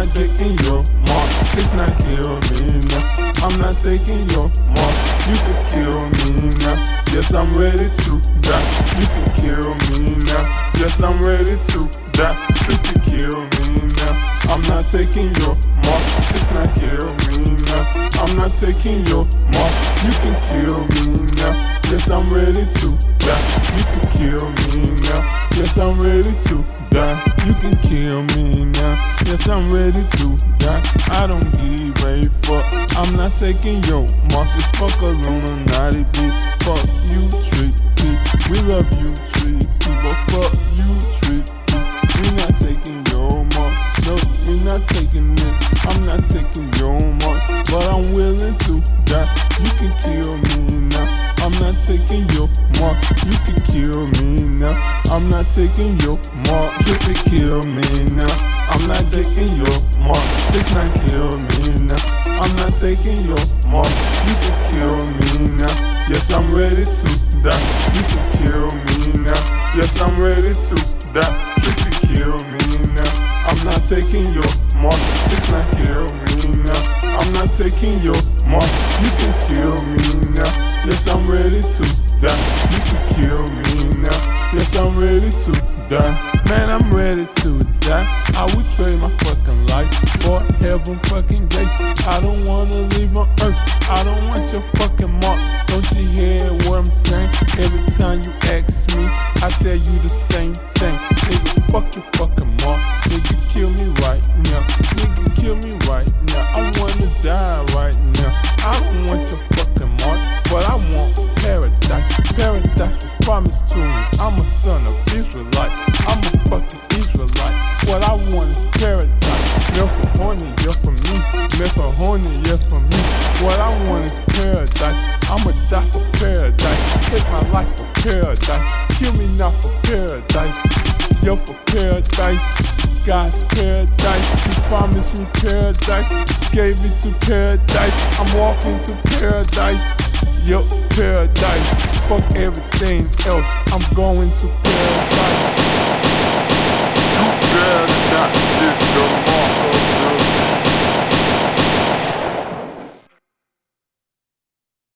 not taking your mark. 6ix9ine kill me now. I'm not taking your mark. You can kill me now. Yes, I'm ready to die. You can kill me now. Yes, I'm ready to die. You can kill me now. I'm not taking your mark. 6ix9ine kill me now. I'm not taking your mark. You can kill me now. Yes, I'm ready to die. You can kill me now. Yes, I'm ready to die. You can kill me now. Yes, I'm ready to die. I don't give a fuck. I'm not taking your mark. You fuck Illuminati, bitch. Fuck you, Trick P. We love you, Trick P. But fuck you, Trick P. We not taking your mark. No, we not taking it. I'm not taking your mark. But I'm willing to die. You can kill me now. I'm not taking your mark. You can kill me now. I'm not taking your mark. Trick to kill me now. I'm not taking your mark. 6ix9ine kill me now. I'm not taking your mark. You can kill me now. Yes, I'm ready to die. You can kill me now. Yes, I'm ready to die. Trick to kill me now. I'm not taking your mark. 6ix9ine kill me now. I'm not taking your mark. You can kill me now. Yes, I'm ready to die. You can kill me now. Yes, I'm ready to die. Man, I'm ready to die. I would trade my fucking life for heaven fucking gates. I don't wanna leave on earth. I don't want your fucking mark. Don't you hear what I'm saying? Every time you ask me, I tell you the same thing. Nigga, fuck your fucking mark. Nigga, kill me right now. Nigga, kill me right now. I wanna die right now. I don't want your fucking mark, but I want paradise. Paradise was promised to me. I'm a son of Israelite. I'm a fucking Israelite. What I want is paradise. You're for horny, you're for me. You're for horny, you're for me. What I want is paradise. I'ma die for paradise. Take my life for paradise. Kill me now for paradise. You're for paradise. God's paradise. He promised me paradise. Gave it to paradise. I'm walking to paradise. Yo, paradise. Fuck everything else. I'm going to paradise. You better not miss the mark.